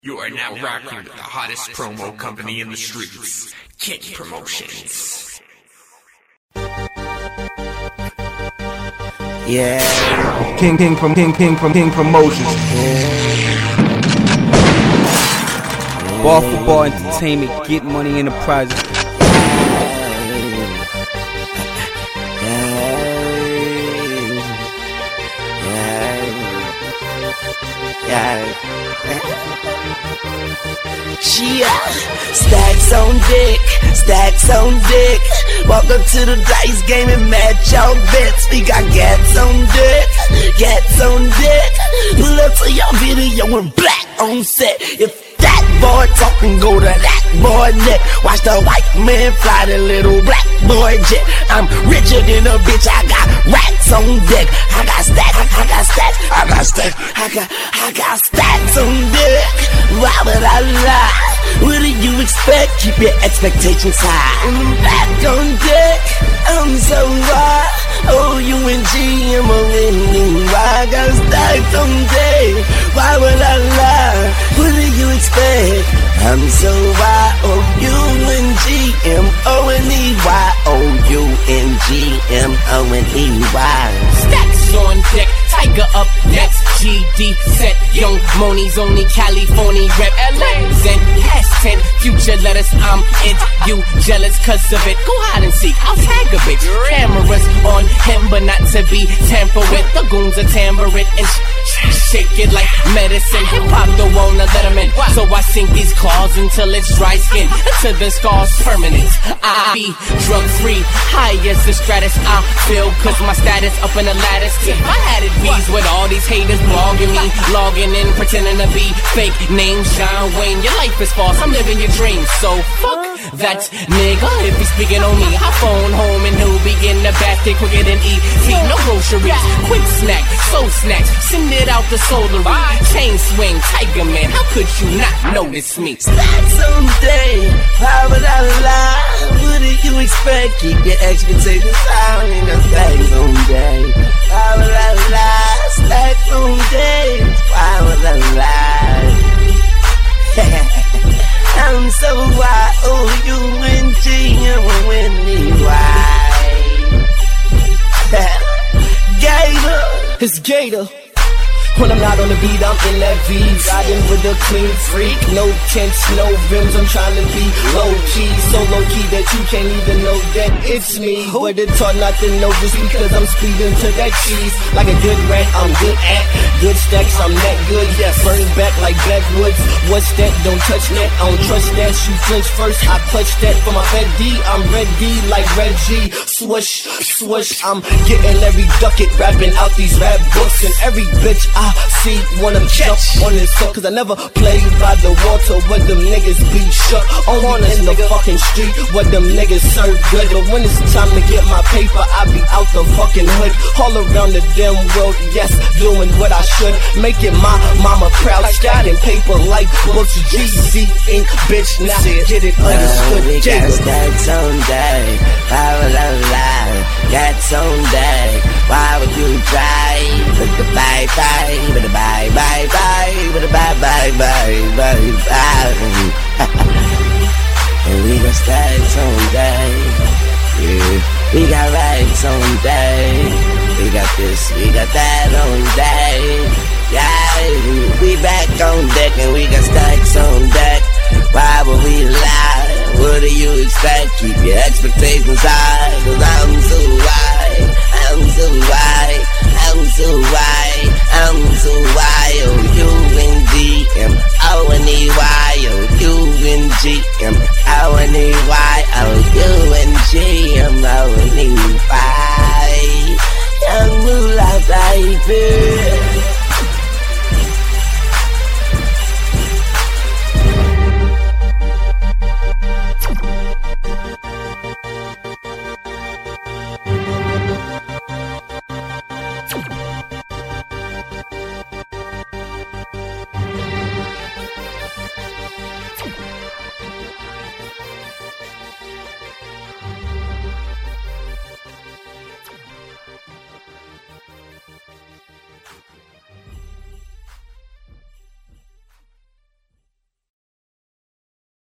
You are now rocking with the hottest promo company in the streets, King Promotions. Yeah, King Promotions. Bar for bar entertainment, get money enterprises. Stacks on dick. Walk up to the dice game and match your bets. We got gats on dick. Pull up to your video and black on set. If that boy talking, go to that boy neck. Watch the white man fly the little black boy jet. I'm richer than a bitch, I got racks on deck. I got stacks on deck. Why would I lie? What do you expect? Keep your expectations high. I'm back on deck, I'm so high. O-U-N-G-M-O-N-E. I got stacks on deck. Why would I lie? What do you expect? I'm so Y-O-U-N-G-M-O-N-E-Y. O-U-N-G-M-O-N-E-Y. Stacks on deck, Tiger up next, GD set. Young Moni's only California rep. LA's and past 10 future letters. I'm it, you jealous cause of it. Go hide and seek, I'll tag a bitch. Cameras on him but not to be tampered with. The goons are tambourine and shake it like medicine. Pop the wanna let him in, so I sink these claws until it's dry skin, until the scar's permanent. I be drug free, high as the stratus I feel, cause my status up in the lattice. If I had it bees with all these haters blogging me, logging in, pretending to be fake names. John Wayne, your life is false, I'm living your dreams. So fuck that nigga if he's speaking on me. I phone home and he'll be in the basket quicker than E.T. No groceries, quick snack, soul snacks, send it out the solar. Chain swing, Tiger Man, how could you not notice me? Stacks on day, why would I lie? What do you expect? Keep your expectations high. Ain't no stacks on day. Why would I lie? Stacks on day. Why would I lie? I'm so Y-O-U-N-G-M-O-N-E-Y. Gator. It's Gator. When I'm not on the beat, I'm in that V. Riding with a clean freak. No tints, no rims, I'm trying to be low-key. So low-key that you can't even know that it's me. But it's hard not to know just because I'm speeding to that cheese. Like a good rat, I'm good at good stacks, I'm that good. Yeah, burn back like backwoods. What's that? Don't touch that, I don't trust that. Shoot flinch first, I clutch that for my Red D. I'm ready like Reggie. Swoosh, swoosh, I'm getting every ducket, rapping out these rap books. And every bitch I see wanna jump on this hook, cause I never played by the water where them niggas be shook. Only in the fucking street where them niggas serve good. But when it's time to get my paper, I be out the fucking hood. All around the damn world, yes, doing what I should. Making my mama proud, scatting paper like books. GC Inc, bitch, now get it understood. We got stacks on day, why would I lie? Gats on day, why would you try? But the bye-bye, but the bye-bye, but the bye-bye. And we got stacks on day, yeah. We got racks on day. We got this, we got that on day. Yeah, we back on deck and we got stacks on deck. Why would we lie? What do you expect? Keep your expectations high, cause I'm so